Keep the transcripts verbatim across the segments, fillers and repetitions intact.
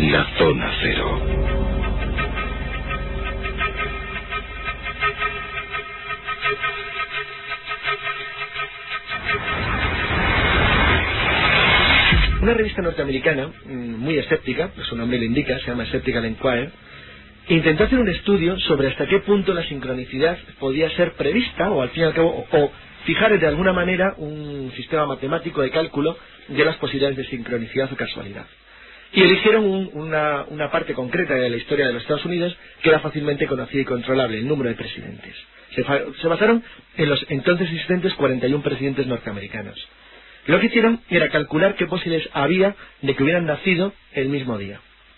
La Zona Cero. Una revista norteamericana, muy escéptica, pues su nombre lo indica, se llama Skeptical Inquirer, intentó hacer un estudio sobre hasta qué punto la sincronicidad podía ser prevista, o al fin y al cabo, o, o fijar de alguna manera un sistema matemático de cálculo de las posibilidades de sincronicidad o casualidad. Y eligieron un, una, una parte concreta de la historia de los Estados Unidos que era fácilmente conocida y controlable, el número de presidentes. Se, se basaron en los entonces existentes cuarenta y uno presidentes norteamericanos. Lo que hicieron era calcular qué posibilidades había de que hubieran nacido el mismo día.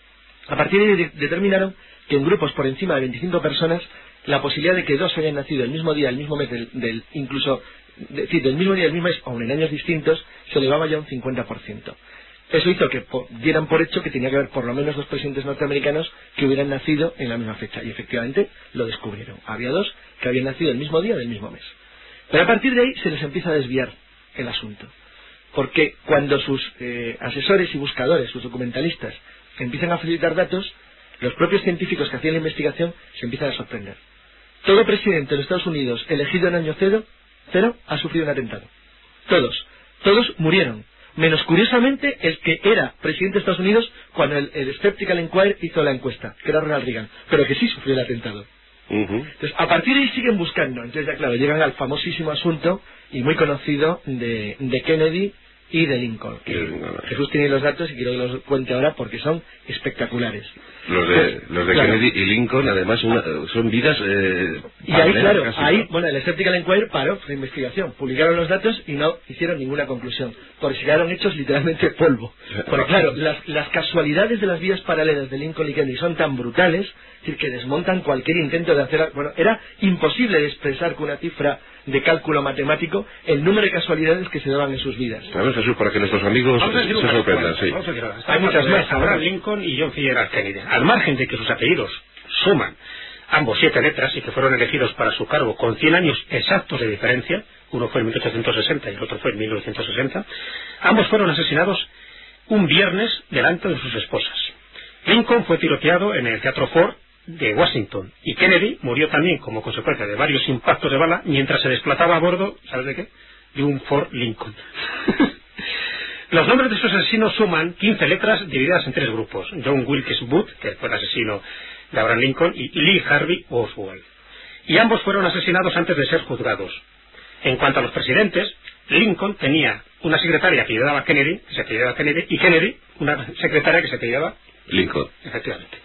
A partir de ahí de, determinaron que en grupos por encima de veinticinco personas la posibilidad de que dos hayan nacido el mismo día, el mismo mes, del, del, incluso de, de, del mismo día, el mismo mes, aun en años distintos, se elevaba ya un cincuenta por ciento. Eso hizo que po, dieran por hecho que tenía que haber por lo menos dos presidentes norteamericanos que hubieran nacido en la misma fecha. Y efectivamente lo descubrieron. Había dos que habían nacido el mismo día del mismo mes. Pero a partir de ahí se les empieza a desviar el asunto. Porque cuando sus eh, asesores y buscadores, sus documentalistas, empiezan a facilitar datos, los propios científicos que hacían la investigación se empiezan a sorprender. Todo presidente de los Estados Unidos elegido en año cero, cero ha sufrido un atentado. Todos. Todos murieron. Menos curiosamente el que era presidente de Estados Unidos cuando el, el Skeptical Inquirer hizo la encuesta, que era Ronald Reagan, pero que sí sufrió el atentado. Uh-huh. Entonces, a partir de ahí siguen buscando. Entonces, ya claro, llegan al famosísimo asunto y muy conocido de, de Kennedy y de Lincoln. Que Jesús tiene los datos y quiero que los cuente ahora porque son espectaculares. Los de, pues, los de claro. Kennedy y Lincoln, además, una, son vidas... Eh, y ahí, claro, casi, ahí, ¿no? Bueno, el Skeptical Inquirer paró su investigación. Publicaron los datos y no hicieron ninguna conclusión. Porque se quedaron hechos literalmente polvo. Porque, claro, las, las casualidades de las vidas paralelas de Lincoln y Kennedy son tan brutales, es decir, que desmontan cualquier intento de hacer... Bueno, era imposible de expresar con una cifra de cálculo matemático el número de casualidades que se daban en sus vidas. Sabes, Jesús, para que nuestros amigos se, se sorprendan, sí. Hay muchas más. Abraham Lincoln y John Fitzgerald Kennedy. Al margen de que sus apellidos suman ambos siete letras y que fueron elegidos para su cargo con cien años exactos de diferencia, uno fue en mil ochocientos sesenta y el otro fue en mil novecientos sesenta, ambos fueron asesinados un viernes delante de sus esposas. Lincoln fue tiroteado en el Teatro Ford de Washington y Kennedy murió también como consecuencia de varios impactos de bala mientras se desplazaba a bordo, ¿sabes de qué? De un Ford Lincoln. Los nombres de sus asesinos suman quince letras divididas en tres grupos: John Wilkes Booth, que fue el asesino de Abraham Lincoln, y Lee Harvey Oswald, y ambos fueron asesinados antes de ser juzgados. En cuanto a los presidentes, Lincoln tenía una secretaria que llamaba Kennedy, que se apellidaba Kennedy, y Kennedy una secretaria que se apellidaba Lincoln. Efectivamente.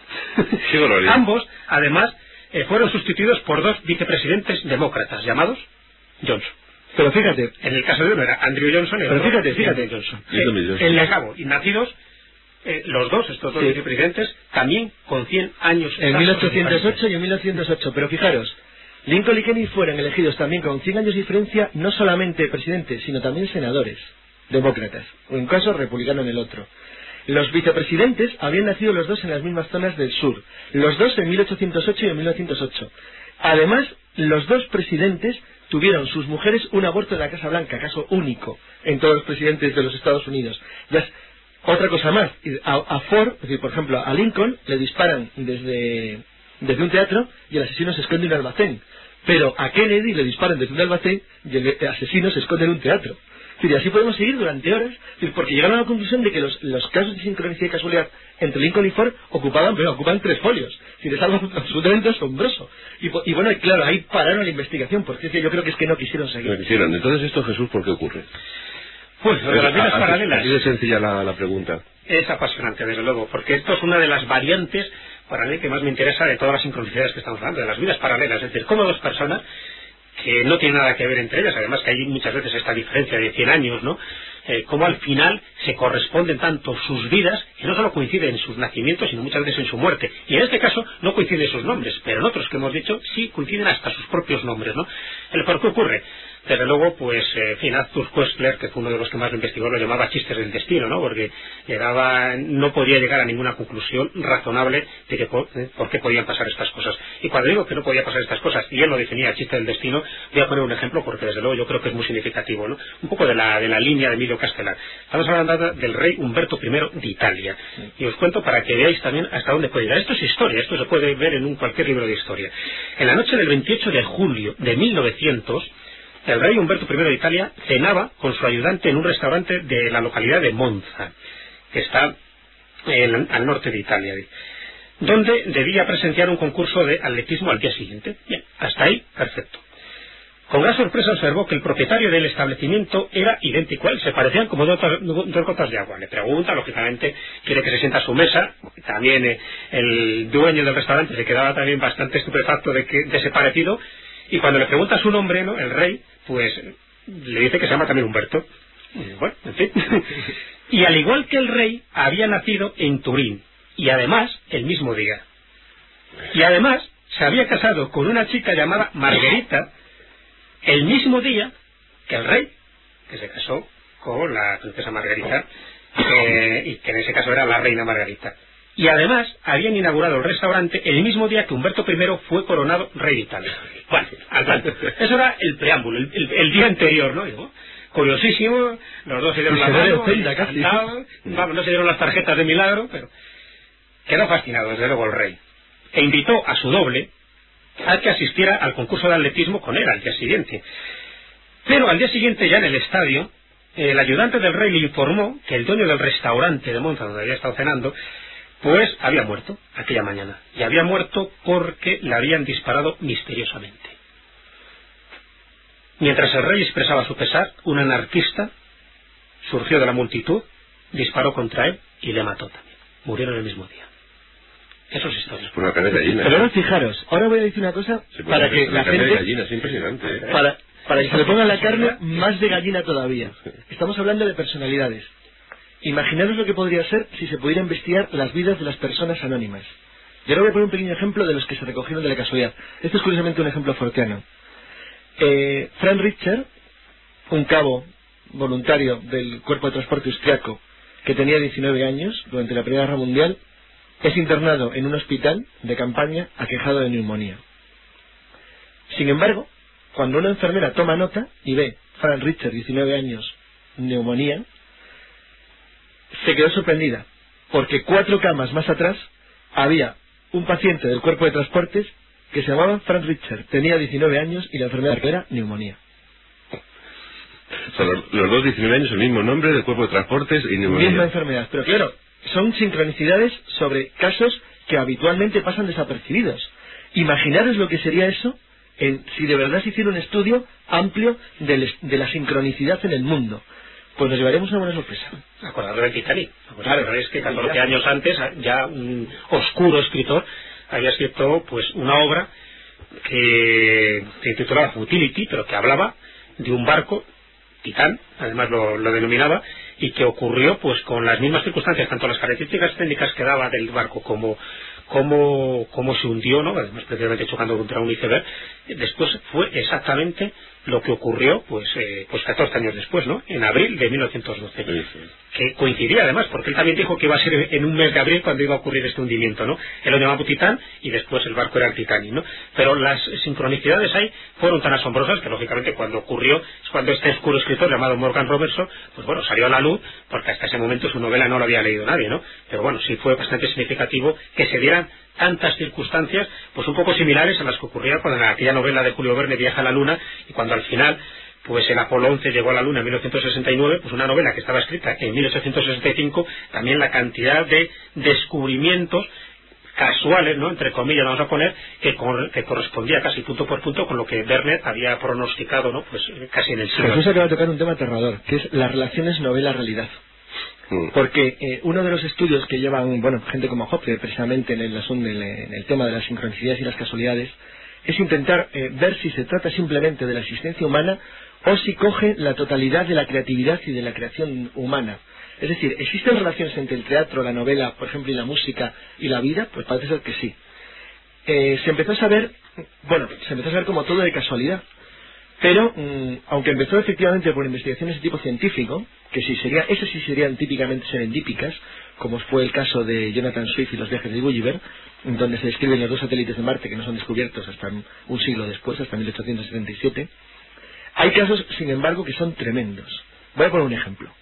Ambos, además, eh, fueron sustituidos por dos vicepresidentes demócratas llamados Johnson. Pero fíjate, en el caso de uno era Andrew Johnson y el pero otro fíjate, fíjate, Johnson. Eh, en el cabo, y nacidos eh, los dos, estos dos sí. vicepresidentes, también con cien años. En mil ochocientos ocho y en mil novecientos ocho. Pero fijaros, Lincoln y Kennedy fueron elegidos también con cien años de diferencia, no solamente presidentes, sino también senadores demócratas, o en un caso republicano en el otro. Los vicepresidentes habían nacido los dos en las mismas zonas del sur, los dos en mil ochocientos ocho y en mil novecientos ocho. Además, los dos presidentes tuvieron sus mujeres un aborto en la Casa Blanca, caso único en todos los presidentes de los Estados Unidos. Ya es otra cosa más, a, a Ford, es decir, por ejemplo, a Lincoln le disparan desde, desde un teatro y el asesino se esconde en un almacén, pero a Kennedy le disparan desde un almacén y el asesino se esconde en un teatro. Es decir, así podemos seguir durante horas, es decir, porque llegaron a la conclusión de que los, los casos de sincronicidad y casualidad entre Lincoln y Ford ocupaban, pero ocupan tres folios. Es decir, es algo absolutamente asombroso. Y, y bueno, y claro, ahí pararon la investigación, porque es que yo creo que es que no quisieron seguir. No quisieron. Entonces, esto, Jesús, ¿por qué ocurre? Pues lo de las vidas paralelas. Así de sencilla la, la pregunta. Es apasionante, desde luego, porque esto es una de las variantes, para mí, que más me interesa de todas las sincronicidades que estamos hablando, de las vidas paralelas. Es decir, cómo dos personas que no tiene nada que ver entre ellas, además que hay muchas veces esta diferencia de cien años, ¿no? Eh, como al final se corresponden tanto sus vidas, que no solo coinciden en sus nacimientos, sino muchas veces en su muerte. Y en este caso no coinciden sus nombres, pero en otros que hemos dicho sí coinciden hasta sus propios nombres, ¿no? ¿El por qué ocurre? Desde luego, pues, eh, en fin, Arthur Koestler, que fue uno de los que más lo investigó, lo llamaba chistes del destino, ¿no? Porque llegaba, no podía llegar a ninguna conclusión razonable de que por, eh, por qué podían pasar estas cosas. Y cuando digo que no podía pasar estas cosas, y él lo definía chiste del destino, voy a poner un ejemplo porque desde luego yo creo que es muy significativo, ¿no? Un poco de la, de la línea de medio reino castelar. Estamos hablando del rey Humberto primero de Italia. Y os cuento para que veáis también hasta dónde puede llegar. Esto es historia, esto se puede ver en un cualquier libro de historia. En la noche del veintiocho de julio de mil novecientos, el rey Humberto primero de Italia cenaba con su ayudante en un restaurante de la localidad de Monza, que está en, al norte de Italia, donde debía presenciar un concurso de atletismo al día siguiente. Bien, hasta ahí, perfecto. Con gran sorpresa observó que el propietario del establecimiento era idéntico a él, se parecían como dos, dos gotas de agua. Le pregunta, lógicamente, quiere que se sienta a su mesa. También eh, el dueño del restaurante se quedaba también bastante estupefacto de, que, de ese parecido, y cuando le pregunta su nombre, ¿no?, el rey, pues le dice que se llama también Humberto. Y, bueno, en fin. Y al igual que el rey, había nacido en Turín, y además el mismo día. Y además se había casado con una chica llamada Margarita el mismo día que el rey, que se casó con la princesa Margarita, eh, y que en ese caso era la reina Margarita. Y además habían inaugurado el restaurante el mismo día que Humberto primero fue coronado rey de Italia. Bueno, al tanto. Eso era el preámbulo, el, el, el día anterior, ¿no? Digo, curiosísimo, los dos se dieron la mano, vamos, no se dieron las tarjetas de milagro, pero quedó fascinado, desde luego, el rey. E invitó a su doble a que asistiera al concurso de atletismo con él al día siguiente. Pero al día siguiente, ya en el estadio, el ayudante del rey le informó que el dueño del restaurante de Monza, donde había estado cenando, pues había muerto aquella mañana. Y había muerto porque le habían disparado misteriosamente. Mientras el rey expresaba su pesar, un anarquista surgió de la multitud, disparó contra él y le mató también. Murieron el mismo día. Eso es historia. Una carne de gallina. Pero ahora fijaros, ahora voy a decir una cosa para que la gente... de gallina, es impresionante. ¿eh? Para, para que se le ponga la carne más de gallina todavía. Estamos hablando de personalidades. Imaginaros lo que podría ser si se pudiera investigar las vidas de las personas anónimas. Yo ahora voy a poner un pequeño ejemplo de los que se recogieron de la casualidad. Este es curiosamente un ejemplo forteano. Eh, Franz Richter, un cabo voluntario del Cuerpo de Transporte austriaco, que tenía diecinueve años durante la Primera Guerra Mundial, es internado en un hospital de campaña aquejado de neumonía. Sin embargo, cuando una enfermera toma nota y ve Franz Richter, diecinueve años, neumonía, se quedó sorprendida, porque cuatro camas más atrás había un paciente del Cuerpo de Transportes que se llamaba Franz Richter, tenía diecinueve años y la enfermedad era neumonía. O sea, los, los dos diecinueve años, el mismo nombre del Cuerpo de Transportes y neumonía. Misma enfermedad, pero claro, son sincronicidades sobre casos que habitualmente pasan desapercibidos. Imaginaros lo que sería eso en, si de verdad se hiciera un estudio amplio de, de la sincronicidad en el mundo. Pues nos llevaremos una buena sorpresa. Acordado del Titanic. Claro, es que catorce años antes ya un oscuro escritor había escrito pues una obra que se titulaba Futility, pero que hablaba de un barco, Titán, además lo, lo denominaba, y que ocurrió pues con las mismas circunstancias, tanto las características técnicas que daba del barco como cómo, cómo se hundió, ¿no?, además precisamente chocando contra un iceberg. Después fue exactamente lo que ocurrió pues eh, pues catorce años después, ¿no?, en abril de mil novecientos doce, sí, sí. Que coincidía además, porque él también dijo que iba a ser en un mes de abril cuando iba a ocurrir este hundimiento, ¿no? Él lo llamaba Titán y después el barco era el Titanic, ¿no? Pero las sincronicidades ahí fueron tan asombrosas que lógicamente cuando ocurrió es cuando este oscuro escritor llamado Morgan Robertson pues bueno, salió a la luz, porque hasta ese momento su novela no la había leído nadie, ¿no? Pero bueno, sí fue bastante significativo que se dieran tantas circunstancias pues un poco similares a las que ocurría cuando en aquella novela de Julio Verne, Viaje a la Luna, y cuando al final pues el Apolo once llegó a la Luna en mil novecientos sesenta y nueve, pues una novela que estaba escrita en mil ochocientos sesenta y cinco, también la cantidad de descubrimientos casuales, ¿no?, entre comillas vamos a poner, que, cor que correspondía casi punto por punto con lo que Verne había pronosticado, ¿no?, pues casi en el siglo. Jesús acaba de tocar un tema aterrador, que es las relaciones novela-realidad. Porque eh, uno de los estudios que llevan, bueno, gente como Hoppe, precisamente en el, asunto, en el tema de las sincronicidades y las casualidades, es intentar eh, ver si se trata simplemente de la existencia humana o si coge la totalidad de la creatividad y de la creación humana. Es decir, ¿existen relaciones entre el teatro, la novela, por ejemplo, y la música y la vida? Pues parece ser que sí. Eh, se empezó a saber, bueno, se empezó a saber como todo de casualidad. Pero, mmm, aunque empezó efectivamente por investigaciones de tipo científico, que sí sería, esas sí serían típicamente serendípicas, como fue el caso de Jonathan Swift y los viajes de Gulliver, donde se describen los dos satélites de Marte que no son descubiertos hasta un siglo después, hasta mil ochocientos setenta y siete. Hay casos, sin embargo, que son tremendos. Voy a poner un ejemplo.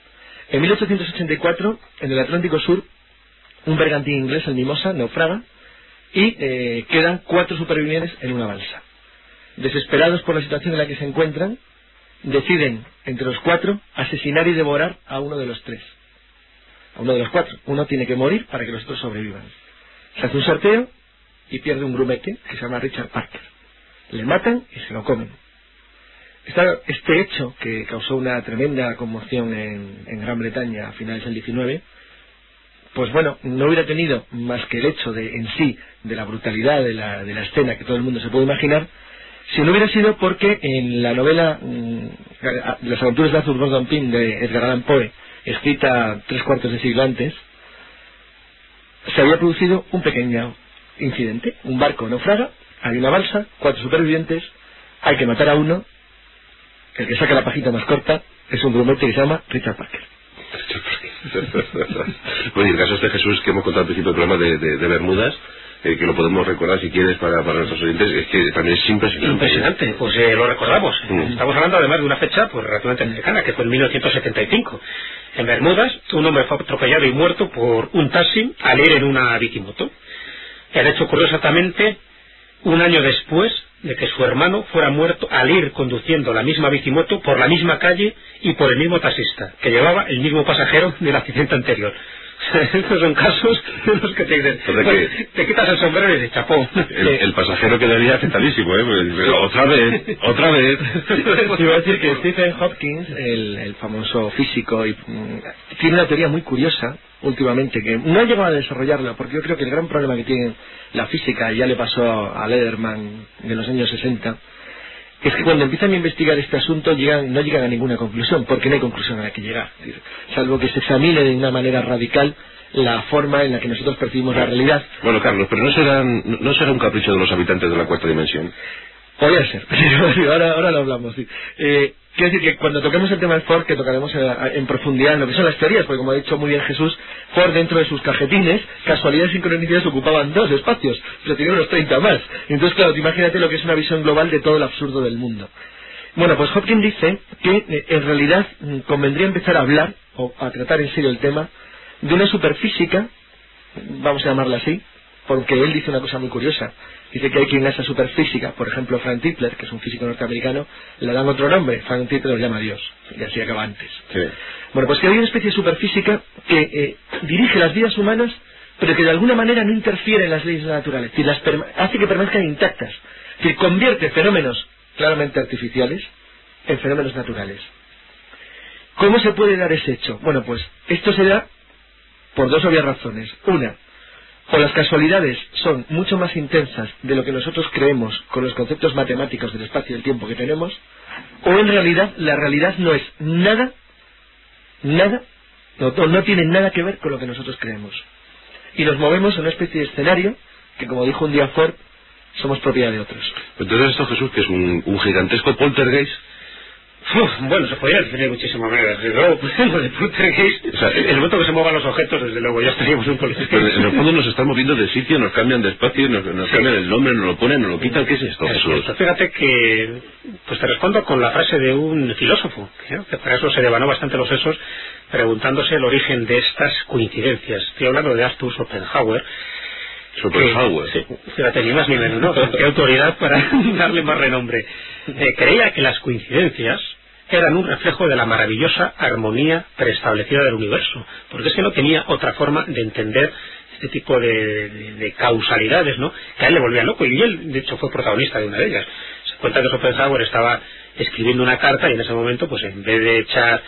En mil ochocientos ochenta y cuatro, en el Atlántico Sur, un bergantín inglés, el Mimosa, naufraga y eh, quedan cuatro supervivientes en una balsa. Desesperados por la situación en la que se encuentran, deciden, entre los cuatro, asesinar y devorar a uno de los tres. A uno de los cuatro. Uno tiene que morir para que los otros sobrevivan. Se hace un sorteo y pierde un grumete que se llama Richard Parker. Le matan y se lo comen. Este hecho, que causó una tremenda conmoción en, en Gran Bretaña a finales del diecinueve, pues bueno, no hubiera tenido más que el hecho de en sí, de la brutalidad de la, de la escena que todo el mundo se puede imaginar, si no hubiera sido porque en la novela mmm, Las aventuras de Arthur Gordon Pym de Edgar Allan Poe, escrita tres cuartos de siglo antes, se había producido un pequeño incidente. Un barco naufraga, hay una balsa, cuatro supervivientes, hay que matar a uno, el que saca la pajita más corta es un grumete que se llama Richard Parker. Bueno, y el caso este Jesús que hemos contado al principio del programa de, de, de Bermudas, eh, que lo podemos recordar si quieres para, para nuestros oyentes, es que también es impresionante. Impresionante, pues eh, lo recordamos. Mm. Estamos hablando además de una fecha pues relativamente cercana, que fue en mil novecientos setenta y cinco. En Bermudas, un hombre fue atropellado y muerto por un taxi al ir en una bicimoto. El hecho ocurrió exactamente un año después de que su hermano fuera muerto al ir conduciendo la misma bicimoto por la misma calle y por el mismo taxista, que llevaba el mismo pasajero del accidente anterior. Estos son casos en los que te dicen, pues, que te quitas el sombrero y dices, chapó. El, el pasajero quedaría afectadísimo, ¿eh? Pero otra vez, otra vez. Iba a decir que Stephen Hopkins, el, el famoso físico, y, mm, tiene una teoría muy curiosa últimamente, que no ha llegado a desarrollarla, porque yo creo que el gran problema que tiene la física, y ya le pasó a Lederman de los años sesenta, es que cuando empiezan a investigar este asunto llegan, no llegan a ninguna conclusión, porque no hay conclusión a la que llegar, es decir, salvo que se examine de una manera radical la forma en la que nosotros percibimos la realidad. Bueno, Carlos, pero no será, no será un capricho de los habitantes de la cuarta dimensión. Podría ser, pero ahora, ahora lo hablamos, sí. Eh, quiero decir que cuando toquemos el tema del Ford, que tocaremos en, en profundidad en lo que son las teorías, porque como ha dicho muy bien Jesús, Ford dentro de sus cajetines, casualidades y sincronicidades ocupaban dos espacios, pero tenía unos treinta más. Entonces, claro, imagínate lo que es una visión global de todo el absurdo del mundo. Bueno, pues Hopkins dice que eh, en realidad mm, convendría empezar a hablar, o a tratar en serio el tema, de una superfísica, vamos a llamarla así, porque él dice una cosa muy curiosa. Dice que hay quien a esa superfísica, por ejemplo Frank Tipler, que es un físico norteamericano, le dan otro nombre. Frank Tipler lo llama Dios, y así acaba antes. Sí. Bueno, pues que hay una especie de superfísica que eh, dirige las vidas humanas, pero que de alguna manera no interfiere en las leyes naturales, es decir, las hace que permanezcan intactas, es decir, convierte fenómenos claramente artificiales en fenómenos naturales. ¿Cómo se puede dar ese hecho? Bueno, pues esto se da por dos obvias razones. Una, o las casualidades son mucho más intensas de lo que nosotros creemos con los conceptos matemáticos del espacio y del tiempo que tenemos, o en realidad la realidad no es nada, nada, no, no tiene nada que ver con lo que nosotros creemos. Y nos movemos en una especie de escenario que, como dijo un día Ford, somos propiedad de otros. Entonces esto, Jesús, que es un, un gigantesco poltergeist. Uf, bueno, se podría definir de muchísimas maneras. Desde luego, pues, lo de poltergeist, o sea, en el momento que se muevan los objetos, desde luego ya estaríamos en un poltergeist. Pero en el fondo nos están moviendo de sitio, nos cambian de espacio, nos, nos sí. cambian el nombre, nos lo ponen, nos lo quitan. ¿Qué es esto, Jesús? Esto, fíjate que, pues te respondo con la frase de un filósofo, ¿eh? Que para eso se devanó bastante los sesos, preguntándose el origen de estas coincidencias. Estoy hablando de Arthur Schopenhauer. Schopenhauer. Sí, fíjate, ni más ni menos, ¿no? Qué autoridad para darle más renombre. Eh, creía que las coincidencias eran un reflejo de la maravillosa armonía preestablecida del universo, porque es que no tenía otra forma de entender este tipo de, de, de causalidades, ¿no? Que a él le volvía loco, y él, de hecho, fue protagonista de una de ellas. Se cuenta que Schopenhauer estaba escribiendo una carta y en ese momento, pues en vez de echar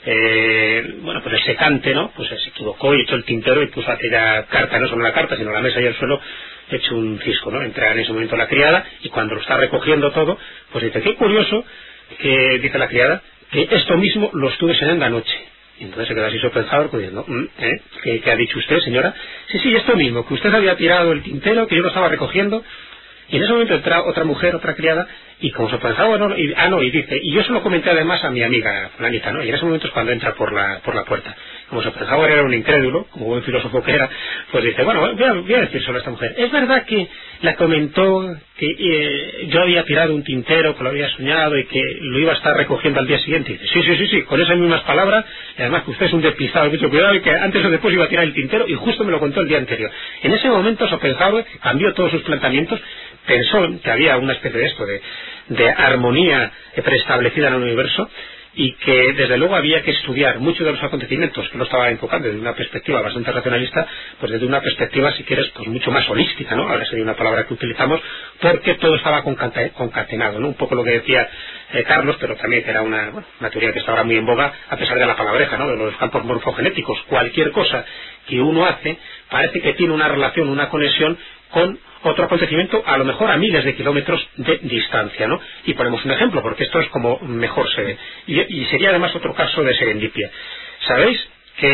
eh, bueno, pues el secante, ¿no? Pues se equivocó y echó el tintero y puso aquella carta, no solo la carta, sino la mesa y el suelo hecho un cisco, ¿no? Entra en ese momento la criada y cuando lo está recogiendo todo, pues dice, qué curioso, que dice la criada, que esto mismo lo estuve soñando anoche. Y entonces se queda así Schopenhauer diciendo, ¿eh? ¿Qué, ¿qué ha dicho usted, señora? Sí, sí, esto mismo, que usted había tirado el tintero, que yo lo estaba recogiendo. Y en ese momento entra otra mujer, otra criada, y como Schopenhauer, no, y, ah, no, y dice, y yo se lo comenté además a mi amiga fulanita, ¿no? Y en ese momento es cuando entra por la, por la puerta. como Schopenhauer era un incrédulo, como buen filósofo que era, pues dice, bueno, voy a, voy a decir sobre esta mujer. Es verdad que la comentó que eh, yo había tirado un tintero, que lo había soñado y que lo iba a estar recogiendo al día siguiente. Y dice, sí, sí, sí, sí, con esas mismas palabras, y además que usted es un despistado, mucho cuidado, y que antes o después iba a tirar el tintero, y justo me lo contó el día anterior. En ese momento Schopenhauer cambió todos sus planteamientos, pensó que había una especie de esto, de, de armonía preestablecida en el universo, y que desde luego había que estudiar muchos de los acontecimientos, que lo estaba enfocando desde una perspectiva bastante racionalista, pues desde una perspectiva, si quieres, pues mucho más holística, ¿no? Ahora sería una palabra que utilizamos, porque todo estaba concatenado, ¿no? Un poco lo que decía eh, Carlos, pero también que era una, bueno, una teoría que está ahora muy en boga, a pesar de la palabreja, ¿no? De los campos morfogenéticos. Cualquier cosa que uno hace parece que tiene una relación, una conexión con otro acontecimiento, a lo mejor a miles de kilómetros de distancia, ¿no? Y ponemos un ejemplo, porque esto es como mejor se ve. Y, y sería además otro caso de serendipia. ¿Sabéis que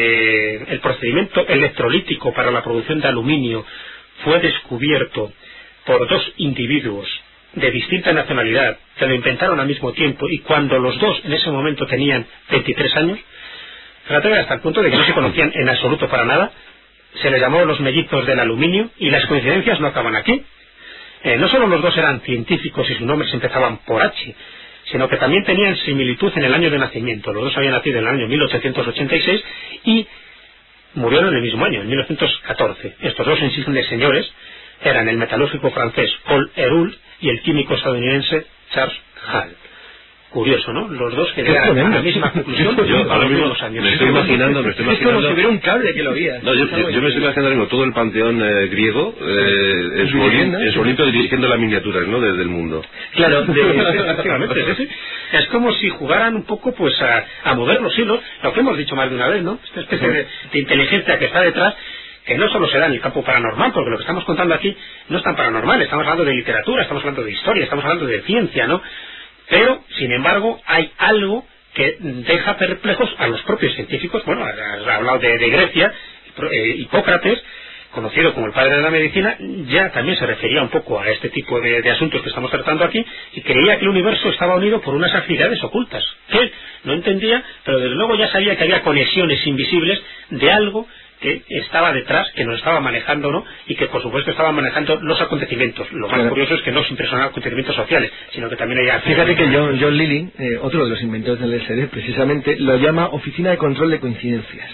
eh, el procedimiento electrolítico para la producción de aluminio fue descubierto por dos individuos de distinta nacionalidad, que lo inventaron al mismo tiempo, y cuando los dos en ese momento tenían veintitrés años? Fíjate, hasta el punto de que no se conocían en absoluto para nada. Se les llamó los mellizos del aluminio, y las coincidencias no acaban aquí. Eh, no solo los dos eran científicos y sus nombres empezaban por H, sino que también tenían similitud en el año de nacimiento. Los dos habían nacido en el año mil ochocientos ochenta y seis y murieron en el mismo año, en mil novecientos catorce. Estos dos insignes señores eran el metalúrgico francés Paul Héroult y el químico estadounidense Charles Hall. Curioso, ¿no? Los dos que llegan a la misma conclusión yo, a los mismo, mismos años. Me estoy imaginando, me estoy imaginando... Es como si hubiera un cable que lo guía. No, yo, yo, yo me estoy imaginando mismo todo el panteón eh, griego eh, en, su Olimpo, en su Olimpo dirigiendo las miniaturas, ¿no? Desde el mundo. Claro, de, efectivamente, sí, sí. Es como si jugaran un poco pues a, a mover los hilos, lo que hemos dicho más de una vez, ¿no? Esta especie de, de inteligencia que está detrás, que no solo se da en el campo paranormal, porque lo que estamos contando aquí no es tan paranormal, estamos hablando de literatura, estamos hablando de historia, estamos hablando de ciencia, ¿no? Pero, sin embargo, hay algo que deja perplejos a los propios científicos. Bueno, has hablado de, de Grecia, eh, Hipócrates, conocido como el padre de la medicina, ya también se refería un poco a este tipo de, de asuntos que estamos tratando aquí, y creía que el universo estaba unido por unas actividades ocultas, que él no entendía, pero desde luego ya sabía que había conexiones invisibles de algo que estaba detrás, que nos estaba manejando, ¿no? Y que por supuesto estaba manejando los acontecimientos. Lo más claro. curioso es que no siempre son acontecimientos sociales, sino que también hay... Fíjate que John, John Lilly, eh, otro de los inventores del L S D, precisamente lo llama Oficina de Control de Coincidencias.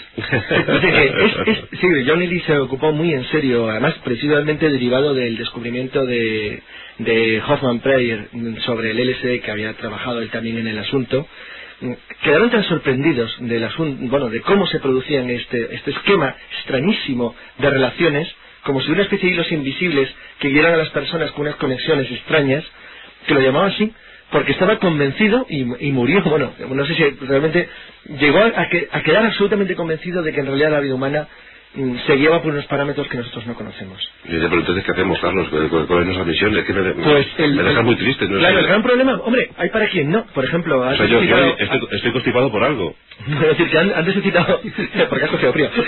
es, es, sí, John Lilly se ocupó muy en serio, además precisamente derivado del descubrimiento de, de Hoffman Preyer sobre el L S D, que había trabajado él también en el asunto. Quedaron tan sorprendidos del asunto, bueno, de cómo se producían este, este esquema extrañísimo de relaciones, como si hubiera una especie de hilos invisibles que guiaran a las personas con unas conexiones extrañas, que lo llamaba así, porque estaba convencido y, y murió, bueno, no sé si realmente llegó a, que, a quedar absolutamente convencido de que en realidad la vida humana se guiaba por unos parámetros que nosotros no conocemos. Pero entonces, ¿qué hacemos, Carlos? ¿Cuál es nuestra misión? Es que me, pues el, me deja muy triste. ¿No? Claro, el gran problema, hombre, hay para quien no. Por ejemplo, o sea, yo, yo estoy, estoy constipado por algo. Es decir, que antes he citado... porque has cogido frío.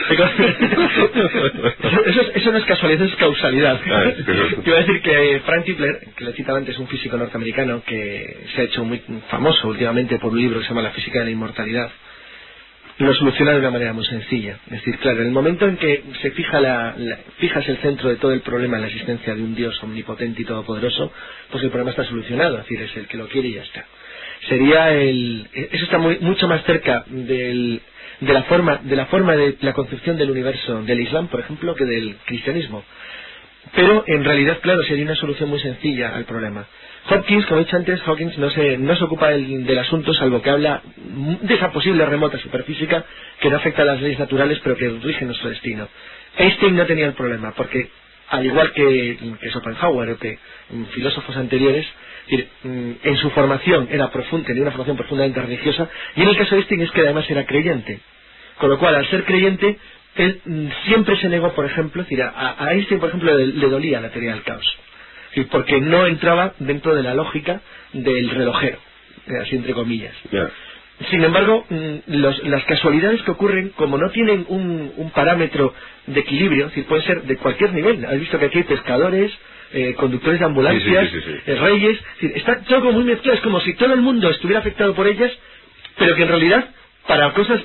Eso, es, eso no es casualidad, eso es causalidad. Ah, Quiero decir que Frank Tipler, que le he citado antes, un físico norteamericano que se ha hecho muy famoso últimamente por un libro que se llama La física de la inmortalidad, lo soluciona de una manera muy sencilla. Es decir, claro, en el momento en que se fija la, la, fijas el centro de todo el problema en la existencia de un Dios omnipotente y todopoderoso, pues el problema está solucionado. Es decir, es el que lo quiere y ya está. Sería el... Eso está muy, mucho más cerca del, de la forma de la forma de la concepción del universo del Islam, por ejemplo, que del cristianismo. Pero en realidad, claro, sería una solución muy sencilla al problema. Hopkins, como he dicho antes, Hawkins no se, no se ocupa del, del asunto, salvo que habla de esa posible remota superfísica que no afecta a las leyes naturales, pero que rige nuestro destino. Einstein no tenía el problema, porque al igual que, que Schopenhauer o que um, filósofos anteriores, es decir, um, en su formación era profunda, tenía una formación profundamente religiosa, y en el caso de Einstein es que además era creyente. Con lo cual, al ser creyente, él um, siempre se negó, por ejemplo, es decir, a, a Einstein, por ejemplo, le, le dolía la teoría del caos. Sí, porque no entraba dentro de la lógica del relojero, así entre comillas. Yeah. Sin embargo, los, las casualidades que ocurren, como no tienen un, un parámetro de equilibrio, es decir, pueden ser de cualquier nivel. Has visto que aquí hay pescadores, eh, conductores de ambulancias, sí, sí, sí, sí, sí. Eh, reyes, es decir, está todo como muy mezclado, es como si todo el mundo estuviera afectado por ellas, pero que en realidad, para cosas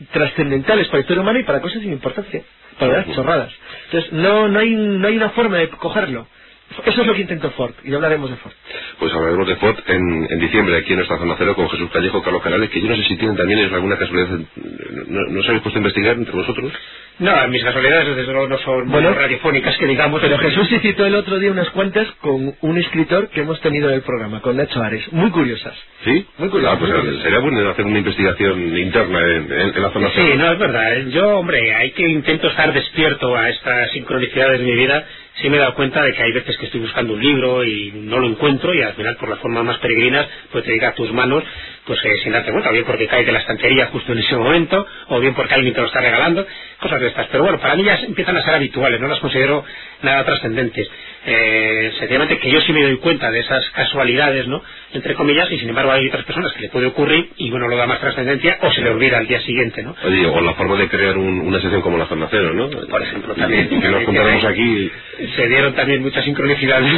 trascendentales para la historia humana y para cosas sin importancia, para las chorradas. Entonces no, no, hay, no hay una forma de cogerlo. Eso es lo que intentó Ford, y hablaremos de Ford. Pues hablaremos de Ford en, en diciembre, aquí en nuestra Zona Cero, con Jesús Callejo, Carlos Canales, que yo no sé si tienen también alguna casualidad. ¿No, no os habéis puesto a investigar entre vosotros? No, mis casualidades desde luego no son bueno, muy radiofónicas, que digamos. Pero Jesús sí citó el otro día unas cuantas con un escritor que hemos tenido en el programa, con Nacho Ares, muy curiosas. ¿Sí? Muy curiosas. Ah, pues muy curiosas. Sería bueno hacer una investigación interna en, en, en la Zona Cero. Sí, no, es verdad. Yo, hombre, hay que intento estar despierto a estas sincronicidades de mi vida. Sí me he dado cuenta de que hay veces que estoy buscando un libro y no lo encuentro, y al final, por la forma más peregrinas, pues te llega a tus manos, pues eh, sin darte cuenta, o bien porque cae de la estantería justo en ese momento, o bien porque alguien te lo está regalando, cosas de estas. Pero bueno, para mí ya empiezan a ser habituales, no las considero nada trascendentes. Eh, sencillamente que yo sí me doy cuenta de esas casualidades, ¿no?, entre comillas, y sin embargo hay otras personas que le puede ocurrir y bueno, lo da más trascendencia o se le olvida al día siguiente, ¿no? Oye, o la forma de crear un, una sección como la Zona Cero, ¿no? Por ejemplo, también. Que nos contáramos aquí. Se dieron también muchas sincronicidades.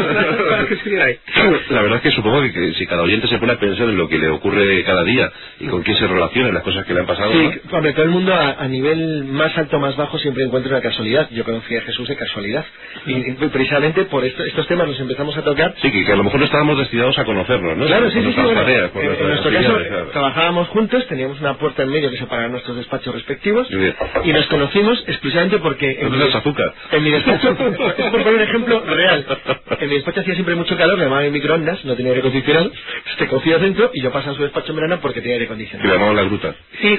La verdad es que supongo que, que si cada oyente se pone a pensar en lo que le ocurre cada día y con quién se relaciona, las cosas que le han pasado, sí, ¿no? hombre, todo el mundo a, a nivel más alto, más bajo, siempre encuentra una casualidad. Yo conocí a Jesús de casualidad. Y, y precisamente por esto, estos temas los empezamos a tocar. Sí, que, que a lo mejor no estábamos destinados a conocernos, ¿no? Claro, sí, sí, sí. Bueno, tareas, en, en nuestro caso, claro, trabajábamos juntos, teníamos una puerta en medio que separaba nuestros despachos respectivos, y nos conocimos exclusivamente porque... ¿No te das azúcar? En mi despacho, es por poner un ejemplo real, en mi despacho hacía siempre mucho calor, me llamaban en microondas, no tenía aire acondicionado, te cogía dentro y yo pasaba a su despacho en verano porque tenía aire acondicionado. Y le llamaban la gruta. Sí.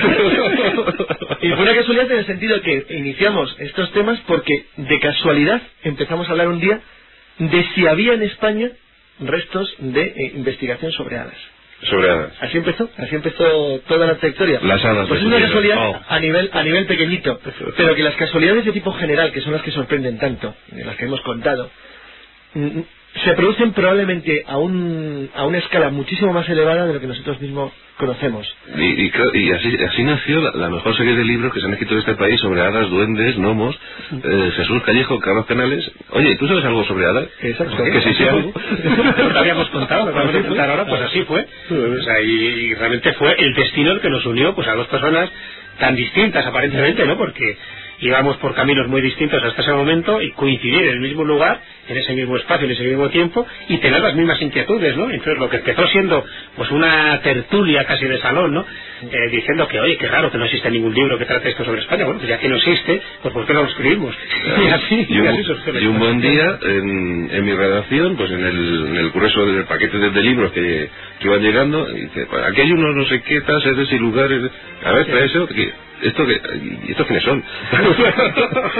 Y fue una casualidad en el sentido que iniciamos estos temas porque de casualidad empezamos a hablar un día de si había en España restos de eh, investigación sobre hadas. Sobre hadas. Así empezó, así empezó toda la trayectoria. Las hadas. Pues es una casualidad oh. a nivel a nivel pequeñito, pero que las casualidades de tipo general, que son las que sorprenden tanto, de las que hemos contado, se producen probablemente a un a una escala muchísimo más elevada de lo que nosotros mismos conocemos. Y, y, y así, así nació la, la mejor serie de libros que se han escrito en este país sobre hadas, duendes, gnomos. eh, Jesús Callejo, Carlos Canales. Oye, ¿tú sabes algo sobre hadas? Exacto. Que sí, sí, algo. No lo habíamos contado, lo vamos a contar ahora, pues así fue. O sea, y, y realmente fue el destino el que nos unió pues a dos personas tan distintas aparentemente, ¿no? Porque íbamos por caminos muy distintos hasta ese momento y coincidir en el mismo lugar, en ese mismo espacio, en ese mismo tiempo, y tener las mismas inquietudes, ¿no? Entonces lo que empezó siendo pues una tertulia casi de salón, ¿no? Eh, diciendo que, oye, qué raro que no existe ningún libro que trate esto sobre España. Bueno, pues ya que no existe, pues ¿por qué no lo escribimos? Y así, y un, y así surgió la y un historia. buen día en, en mi redacción, pues en el, en el grueso del paquete de, de libros que, que iban llegando, y dice, pues, aquí hay unos no sé qué tasas y lugares, a ver, trae eso, que ¿Esto que, ¿y estos quiénes son?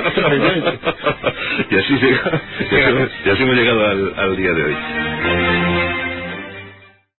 y así llega, y así hemos llegado al, al día de hoy.